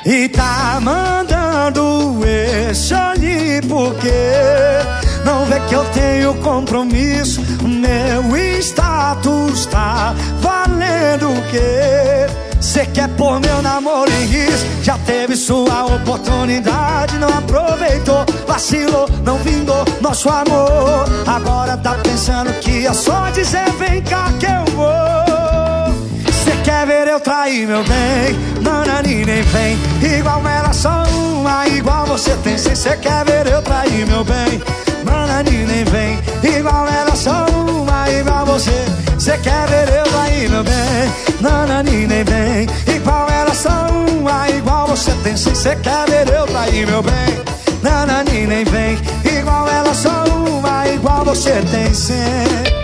E tá mandando esse ali porque não vê que eu tenho compromisso. Meu status tá valendo o quê? Cê quer pôr meu namoro em risco? Já teve sua oportunidade, não aproveitou, vacilou, não vingou nosso amor. Agora tá pensando que é só dizer vem cá que eu vou. Cê quer ver eu trair meu bem? Nanani nem vem. Igual ela só uma, igual você tem. Se cê quer ver eu trair meu bem, nanani nem vem. Igual ela só uma, igual você. Cê quer ver eu trair meu bem, nanani nem vem. Igual ela só uma, igual você tem. Se cê quer ver eu trair meu bem, nanani nem vem. Igual ela só uma, igual você tem sempre.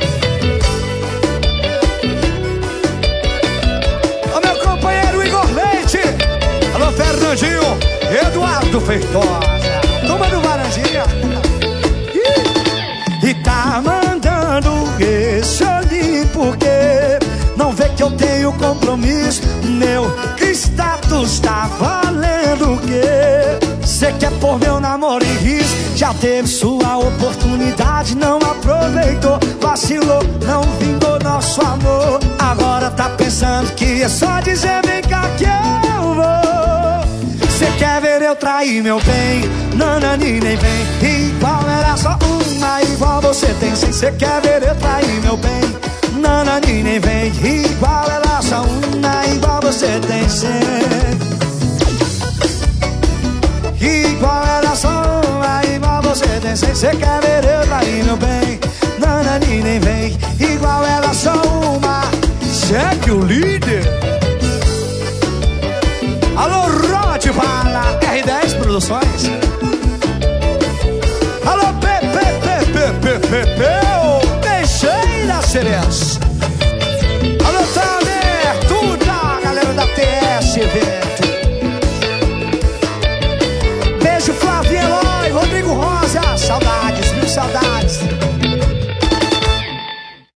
Alô, Fernandinho, Eduardo Feitosa, toma do Varandinha. E tá mandando esse ali porque não vê que eu tenho compromisso. Meu status tá valendo o quê? Cê quer pôr meu namoro em risco? Já teve sua oportunidade, não aproveitou, vacilou, não vingou nosso amor. Agora tá pensando que é só dizer vem cá que eu vou. Cê quer ver eu trair meu bem, nanani nem vem. Igual era só uma, igual você tem. Se cê quer ver eu trair meu bem, nanani nem vem. Igual ela só uma, igual você tem sempre. Igual ela só uma, igual você tem. Se cê quer ver eu trair meu bem, nanani nem vem. Igual ela só uma. Segue o líder. Alô, Rod Bala, R10 Produções. Alô, deixei na Ceres. Alô, Tamer, tudo a galera da TSV.